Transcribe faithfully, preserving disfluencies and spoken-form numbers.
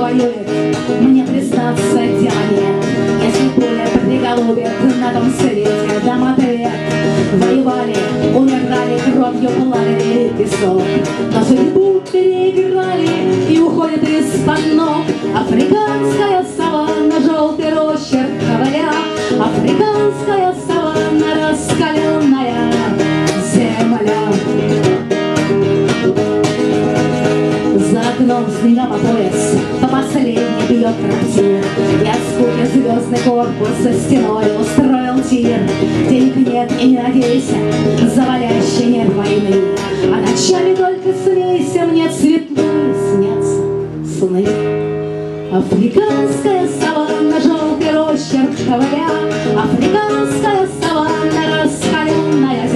воюет, мне признаться тянет. Если пуля приголубит на том свете дам ответ. Воевали, умирали, кровью плавили песок, но судьбу переиграли и уходят из-под ног. Африканская саванна, желтый росчерк ковыля, африканская саванна, раскаленная земля. За окном снега по пояс, по последней бьет трактир. Я скуки звездный корпус за стеной устроил тир. Денег нет и не надейся, завалящий нерв войны, а ночами только смейся, мне цветные снятся сны. Африканская саванна, желтый росчерк ковыля, африканская саванна, раскаленная